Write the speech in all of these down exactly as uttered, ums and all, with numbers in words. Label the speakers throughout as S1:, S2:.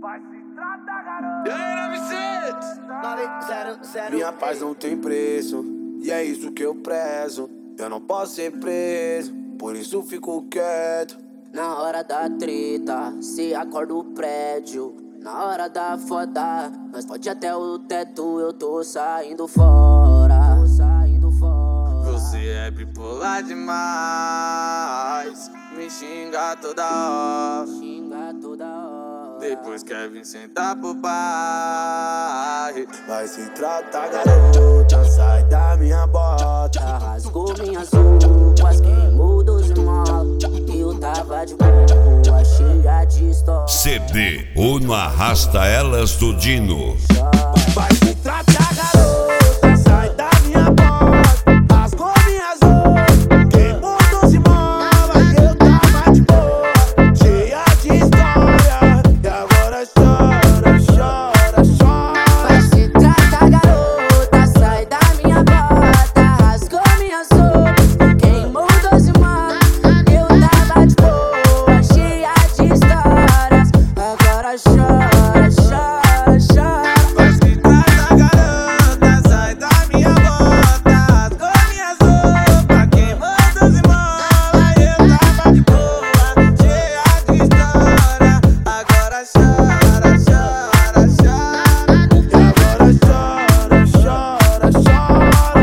S1: Vai se tratar, garoto. E aí, nove zero zero.
S2: Minha paz não tem preço, e é isso que eu prezo. Eu não posso ser preso, por isso fico quieto.
S3: Na hora da treta, cê acorda o prédio. Na hora da foda, nós pode até o teto. Eu tô saindo fora, tô saindo fora.
S4: Você é bipolar demais, me xinga toda hora,
S3: xinga toda hora.
S4: Depois quer vir sentar pro pai.
S2: Vai se tratar, garota, sai da minha bota.
S3: Rasgou minhas roupas, queimou doze molas. Eu tava de boa, cheia de história.
S5: C D Uno Arrasta Elas do Dino.
S2: Vai se tratar, garota, sai da minha bota. Rasgou minhas roupas, queimou doze molas. Eu tava de boa, cheia de história. E agora chora, chora, chora.
S3: Vai se tratar, garota, sai da minha bota. Rasgou minhas roupas, queimou doze molas. Eu tava de boa, cheia de histórias. Agora chora, chora, chora.
S4: Vai se tratar, garota, sai da minha bota. Rasgou minhas roupas, queimou doze molas. Eu tava de boa, cheia de história. Agora chora, chora, chora.
S2: E agora chora, chora, chora.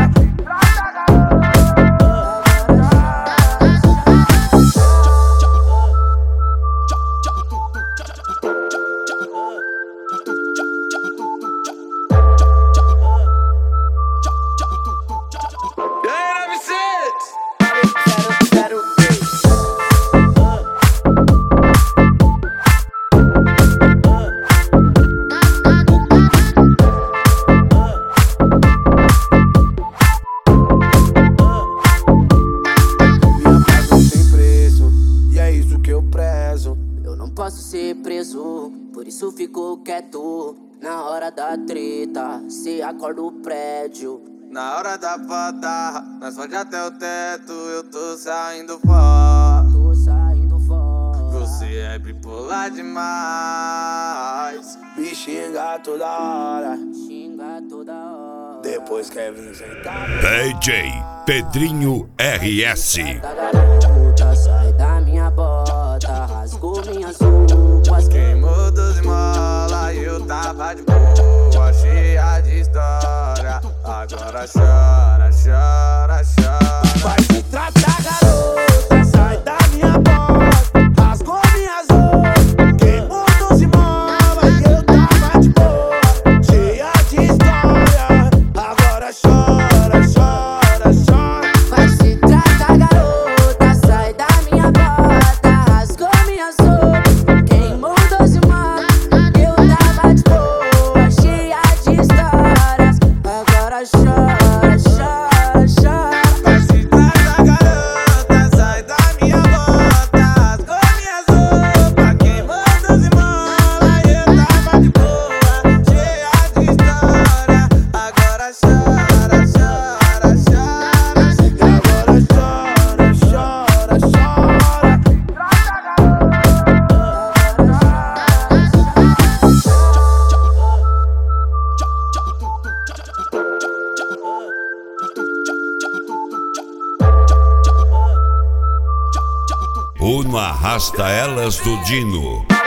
S4: E aí, nove zero zero.
S2: Minha paz não tem preço, e é isso que eu prezo.
S3: Eu não posso ser preso, por isso fico quieto. Na hora da treta, cê acorda o prédio.
S4: Na hora da foda, nós pode até o teto. Eu tô saindo fora.
S3: Tô saindo fora.
S4: Você é bipolar demais.
S2: Me xinga toda hora,
S3: Xinga toda hora.
S2: depois quer vir sentar.
S5: D J Pedrinho R S.
S3: Da garota, sai da minha bota. Rasgou minhas roupas,
S4: Queimou doze molas e eu tava de boa, cheia de história. Agora chora, chora, chora.
S2: Vai se tratar, garota, sai da minha bota. Rasgou minhas roupas, queimou doze molas. Eu tava de boa, cheia de história. Agora chora, chora, chora.
S3: vai se tratar, garota, sai da minha bota. Rasgou minhas roupas, queimou doze molas. Eu tava de boa, cheia de histórias. Agora chora, chora, chora.
S4: Vai se tratar, garota, sai da minha bota. Rasgou minhas roupas, queimou doze molas. Eu tava de boa, cheia de história. Agora chora, chora, chora.
S2: E agora chora, chora, chora.
S5: Uno Arrasta Elas do Dino.